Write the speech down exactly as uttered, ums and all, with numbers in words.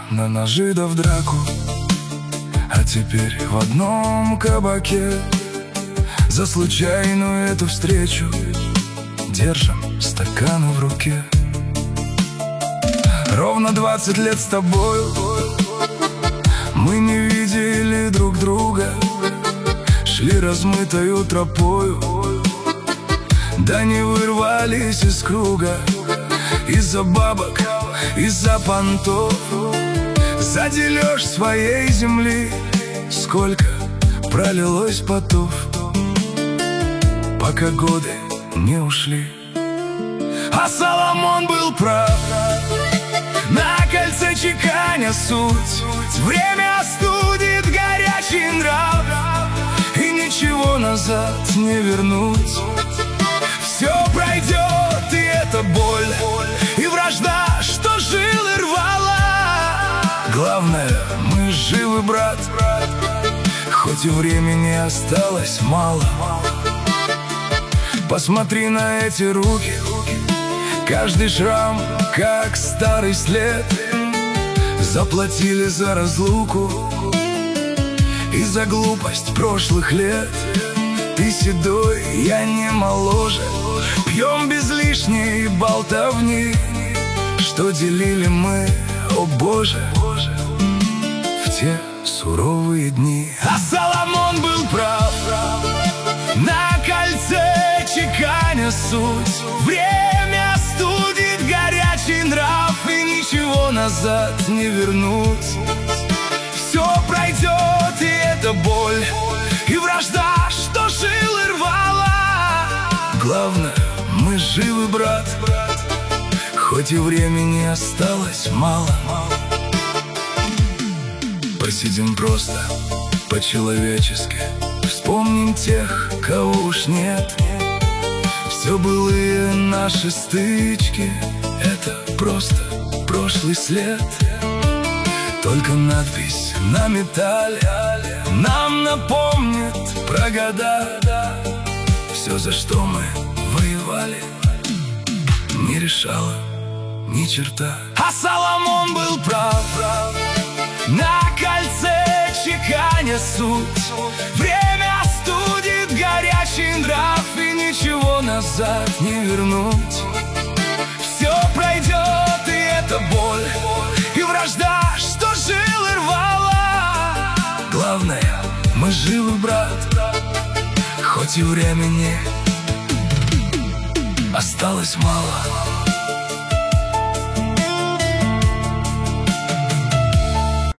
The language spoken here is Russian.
на ножи да в драку, а теперь в одном кабаке за случайную эту встречу держим стаканы в руке. Ровно двадцать лет с тобою мы не видели друг друга, шли размытою тропою, да не вырвались из круга. Из-за бабок, из-за понтов, за дележ своей земли сколько пролилось потов, пока годы не ушли. А Соломон был прав, на кольце чеканя суть. Время остудит горячий нрав, и ничего назад не вернуть. Все пройдет, и это боль, и вражда, что жилы рвала. Главное, мы живы, брат, хоть и времени осталось мало. Посмотри на эти руки, каждый шрам, как старый след. Заплатили за разлуку и за глупость прошлых лет. Ты седой, я не моложе, пьем без лишней болтовни, что делили мы, о Боже, в те суровые дни. А Соломон был прав, на кольце чеканя суть. Время остудит горячий нрав, и ничего назад не вернуть. Все пройдет, и это боль, и вражда, что жилы рвала. Главное, мы живы, брат, хоть и времени осталось мало. Посидим просто, по-человечески, вспомним тех, кого уж нет. Все былые наши стычки — это просто прошлый след. Только надпись на металле нам напомнит про года. Все, за что мы воевали, не решало ни черта. А Соломон был прав, на кольце чеканя суть. Время остудит горячий нрав, и ничего назад не вернуть. Все пройдет, и это боль, и вражда, что жилы рвала. Главное, мы живы, брат, хоть и времени осталось мало.